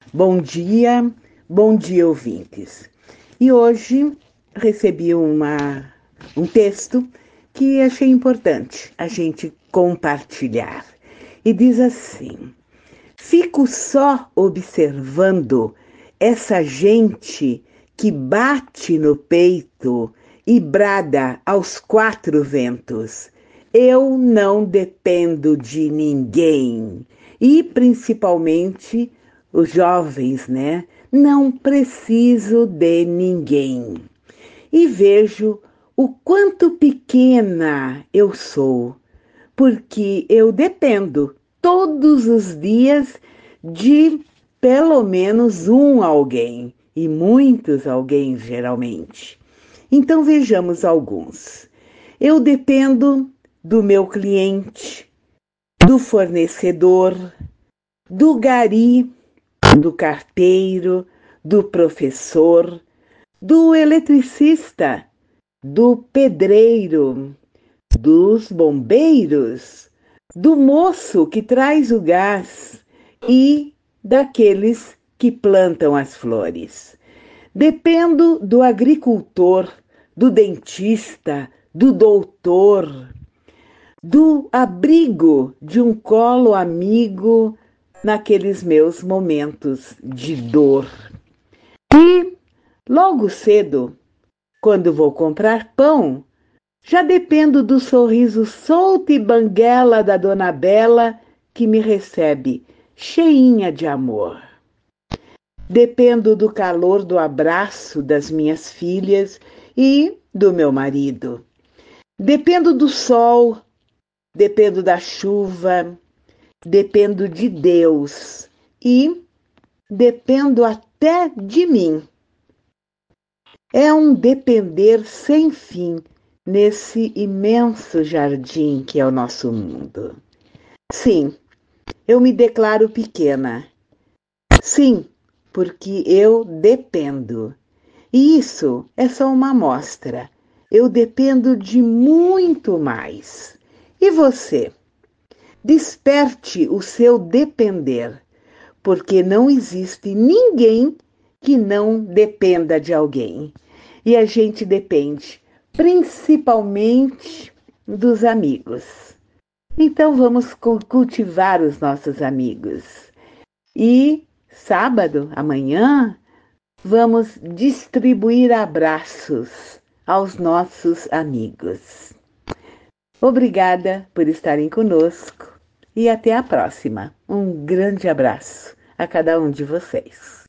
Bom dia, ouvintes. E hoje recebi um texto que achei importante a gente compartilhar. E diz assim: fico só observando essa gente que bate no peito e brada aos quatro ventos. Eu não dependo de ninguém. E principalmente os jovens, né? Não preciso de ninguém. E vejo o quanto pequena eu sou, porque eu dependo todos os dias de pelo menos um alguém, e muitos alguém geralmente. Então vejamos alguns. Eu dependo do meu cliente, do fornecedor, do gari, do carteiro, do professor, do eletricista, do pedreiro, dos bombeiros, do moço que traz o gás e daqueles que plantam as flores. Dependo do agricultor, do dentista, do doutor, do abrigo de um colo amigo naqueles meus momentos de dor. E logo cedo, quando vou comprar pão, já dependo do sorriso solto e banguela da Dona Bela que me recebe, cheinha de amor. Dependo do calor do abraço das minhas filhas e do meu marido. Dependo do sol, dependo da chuva, dependo de Deus e dependo até de mim. É um depender sem fim nesse imenso jardim que é o nosso mundo. Sim, eu me declaro pequena. Sim, porque eu dependo. E isso é só uma amostra. Eu dependo de muito mais. E você? Desperte o seu depender, porque não existe ninguém que não dependa de alguém. E a gente depende principalmente dos amigos. Então vamos cultivar os nossos amigos. E sábado, amanhã, vamos distribuir abraços aos nossos amigos. Obrigada por estarem conosco e até a próxima. Um grande abraço a cada um de vocês.